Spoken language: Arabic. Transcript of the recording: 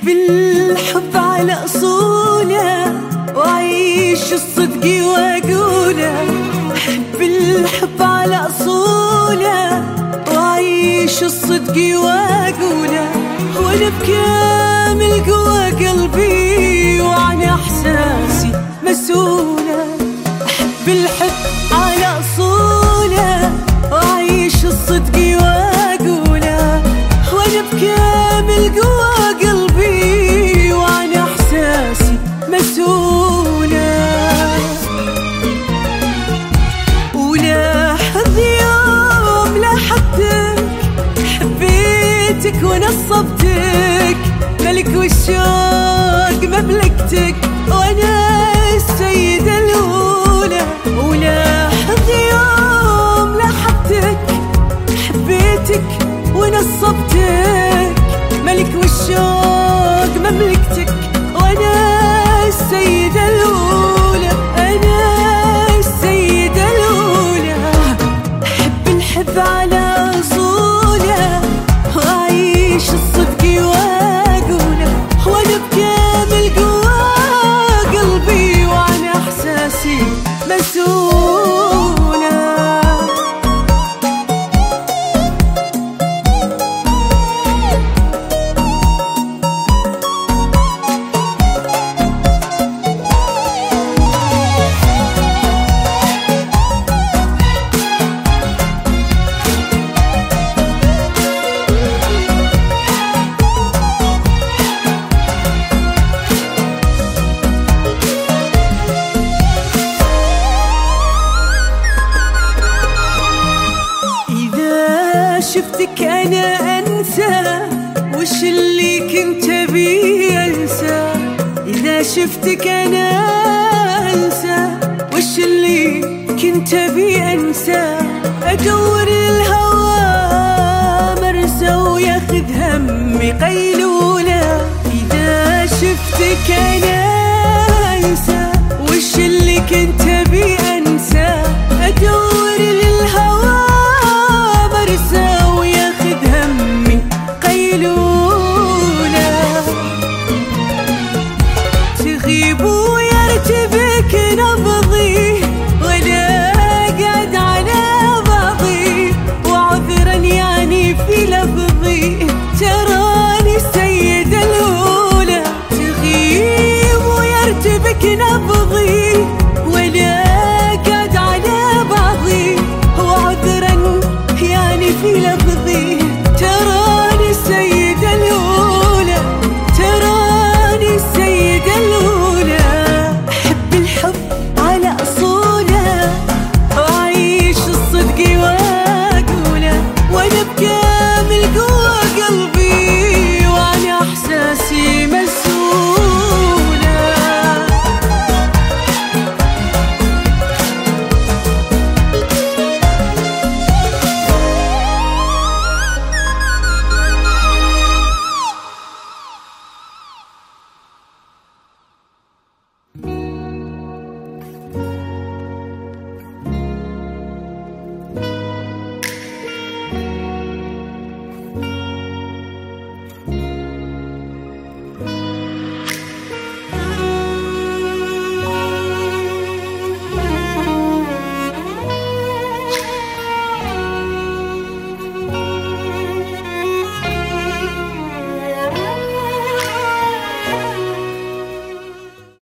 أحب الحب على أصوله وأعيش الصدق وأقوله. أحب الحب على أصوله وأعيش الصدق وأقوله، وأنا بكامل قوى قلبي وعن إحساسي مسؤولة. أحب الحب على أصوله وأعيش الصدق وأقوله، وأنا بكامل قوى قلبي وعن إحساسي مسؤولة. ولاحظ يوم لاحظتك حبيتك ونصبتك، ملك والشوق مملكتك وأنا السيدة الأولى. ولاحظ يوم لاحظتك حبيتك ونصبتك، ملك والشوق مملكتك وأنا السيدة الأولى. أنا السيدة الأولى. أحب الحب على أصوله وأعيش الصدق وأقوله، وأنا بكامل قوى قلبي وعن إحساسي مسؤولة. شفتك أنا أنسى وش اللي كنت أبي أنسى. إذا شفتك أنا أنسى وش اللي كنت أبي أنسى. أدور الهوى مرسى وياخذ همي قيلولة. إذا شفتك أنا أنسى وش اللي كنت أبي أنسى. أدور